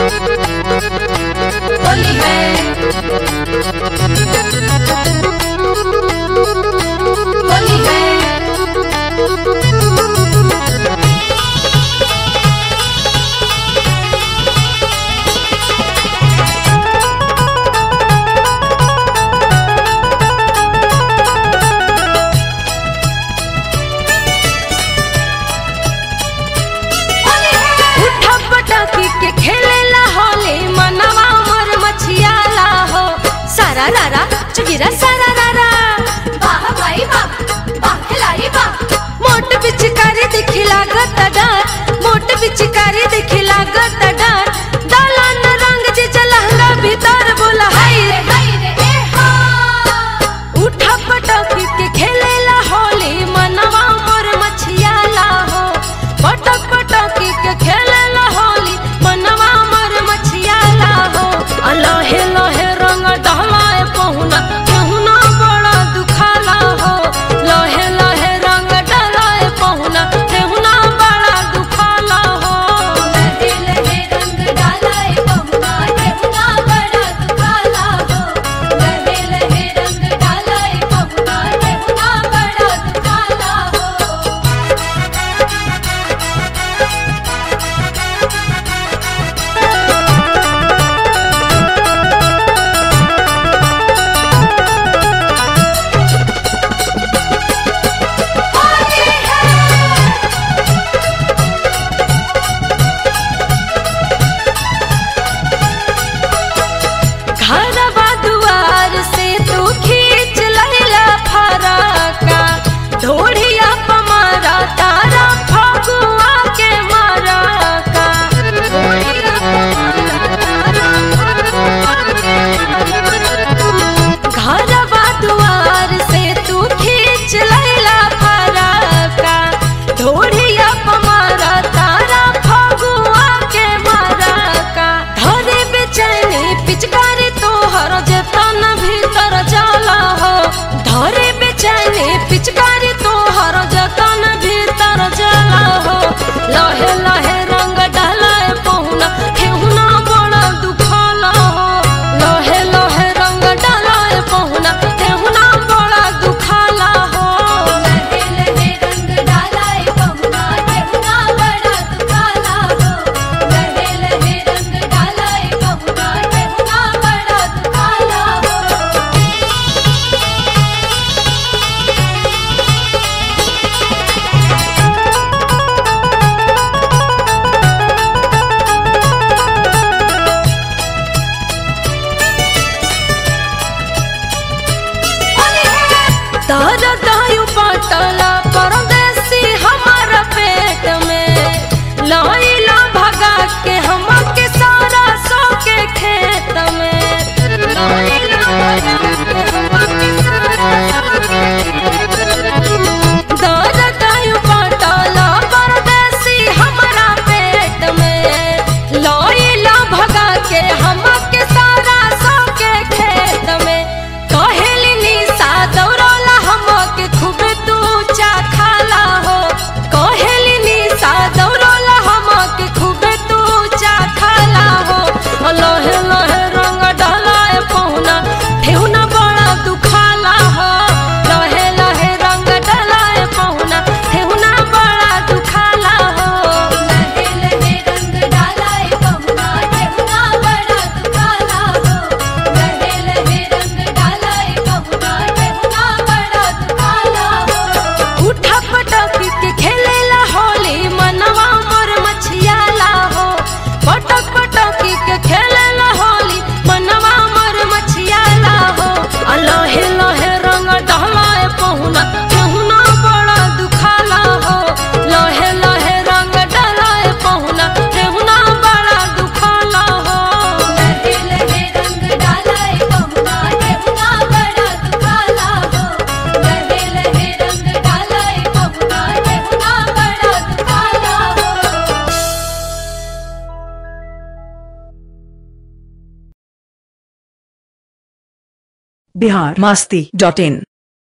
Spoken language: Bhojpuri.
होली है होली है के खेलेला होली मनवा मोर मछियाला हो सारा रारा चुगिरा सारा रारा वाह भाई वाह वाह खिलाई वाह मोट पिचकारी दिखी लागत डर मोट पिचकारी दिखी लागत डर दालन रंग जे जलहंगा भीतर बोला हाय रे ए हा उठा पटक के खेलेला होली मनवा मोर मछियाला हो पटक पटक के खेलेला होली मनवा मर मछियाला हो लहे लहे रंग डहलाए पहुना पहुना बड़ा दुखाला हो लहे लहे रंग डहलाए पहुना पहुना बड़ा दुखाला हो लहे लहे रंग डहलाए पहुना पहुना बड़ा दुखाला हो लहे लहे रंग डहलाए पहुना पहुना बड़ा दुखाला हो घरवा दुआर से तू खींच लैला फराका ढोढ़िया पमारा तारा फगुआ के मारा का घरवा दुआर से तू खींच लैला फराका ढोढ़िया पमारा तारा फगुआ के मारा का धरे बेचैनी पिचकारी तोहर जतन भीतर जाला हो धरे बेचैनी पिचकारी तोहर जतन भीतर जाला हो लहे लहे रंग डहलाए पहुना ठेहुना बड़ा दुखाला हो लहे लहे रंग डहलाए पहुना ठेहुना बड़ा दुखाला हो लहे लहे रंग डहलाए पहुना ठेहुना बड़ा दुखाला हो लहे लहे रंग डहलाए पहुना ठेहुना बड़ा दुखाला हो दर दायु पटला परदेसी हमारा पेट में लइला भगा के हमके सारा सो के खेत में लइला भगा के हमके सारा सो के दर दायु पटला परदेसी हमारा पेट में लइला भगा के हमके सारा सो के खेत में कहेली निशा दौड़ला हमके खूब तू चाखाला हो कहेली निशा दौड़ला हमके खूब तू चाखाला हो लहे लहे रंग डहलाए पहुना ठेहुना बड़ा दुखाला हो लहे लहे रंग डहलाए पहुना ठेहुना बड़ा दुखाला हो लहे लहे रंग डहलाए पहुना ठेहुना बड़ा दुखाला हो लहे लहे रंग डहलाए पहुना ठेहुना बड़ा दुखाला हो उठा पटक के खेलेला होली मनवा मोर मछियाला हो पटक पटक के खेलेला होली मनवा मोर मछियाला हो लहे लहे रंग डहलाए पहुना पहुना बड़ा दुखाला हो लहे लहे रंग डहलाए पहुना पहुना बड़ा दुखाला हो लहे लहे रंग डहलाए पहुना पहुना बड़ा दुखाला हो लहे लहे रंग डहलाए पहुना पहुना बड़ा दुखाला हो biharmasti.in